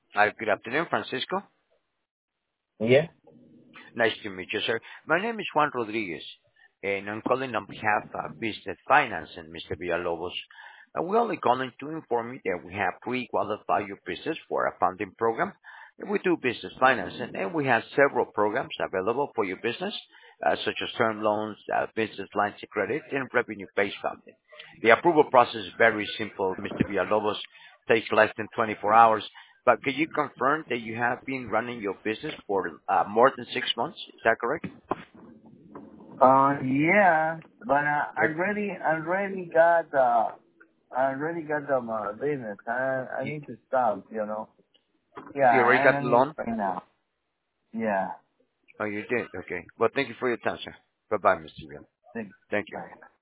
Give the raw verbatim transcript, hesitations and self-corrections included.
Hi, good afternoon, Francisco. Yeah. Nice to meet you, sir. My name is Juan Rodriguez, and I'm calling on behalf of Business Finance and Mister Villalobos. Uh, We're only calling to inform you that we have pre-qualified your business for a funding program. We do business financing, and we have several programs available for your business, uh, such as term loans, uh, business lines of credit, and revenue-based funding. The approval process is very simple, Mister Villalobos. Takes less than twenty-four hours. But can you confirm that you have been running your business for uh, more than six months? Is that correct? Uh, yeah, but uh, I Right. already, I already got, uh, I already got the uh, business. I, I You, need to stop, you know. Yeah, you already I got don't the need loan? right now. Yeah. Oh, you did? Okay. Well, thank you for your time, sir. Bye-bye, Mister Bill. Thanks. Thank you. Bye.